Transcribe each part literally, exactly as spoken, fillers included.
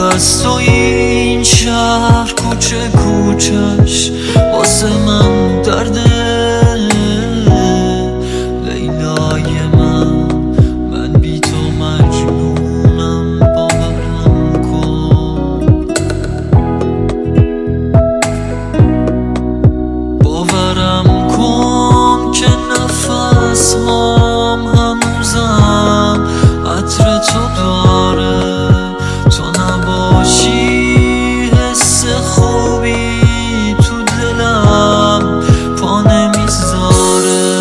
از تو این شهر کوچه کوچش واسه من درده لیلای من من بی تو مجنونم باورم کن باورم کن که نفس هام هنوزم عطر تو داره تو نباشی حس خوبی تو دلم پا نمیذاره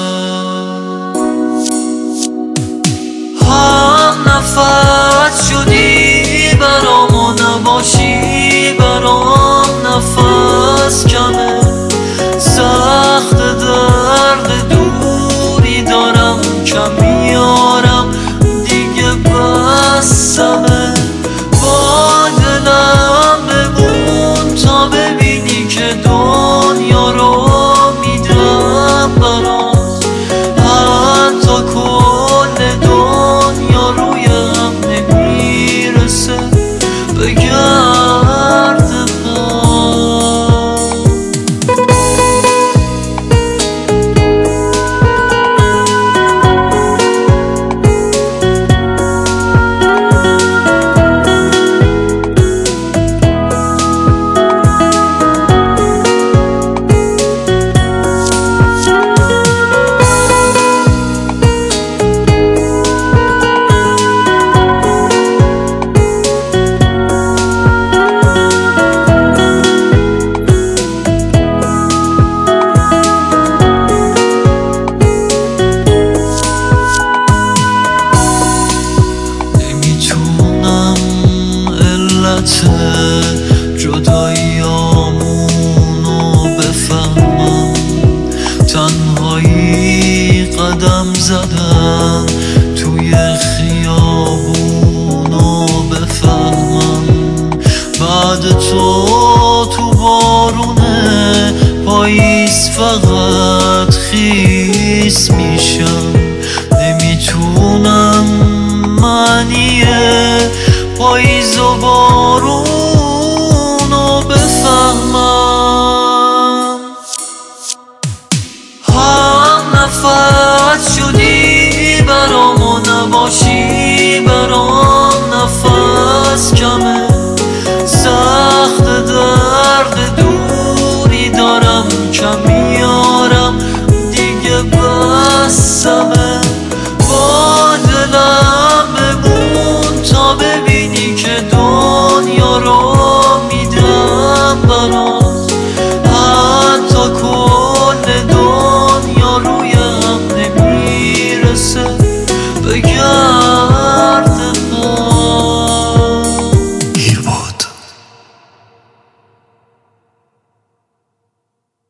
هم نفس شدی برام و نباشی برام نفس کمه سخت درد دوری دارم کم میارم دیگه بسمه با دلم بمون تا ببینی که دنیا رو میدم برات حتی کل دنیا روی هم نمیرسه بگرد جداییامونو بفهمم تنهایی قدم زدن توی خیابونو بفهمم بعد تو تو بارونه پاییز فقط خیس میشم نمیتونم معنی پاییز و بارونو بفهمم هم نفس شدی برام و نباشی برام نفس کمه سخت درد دوری دارم کم میارم دیگه بس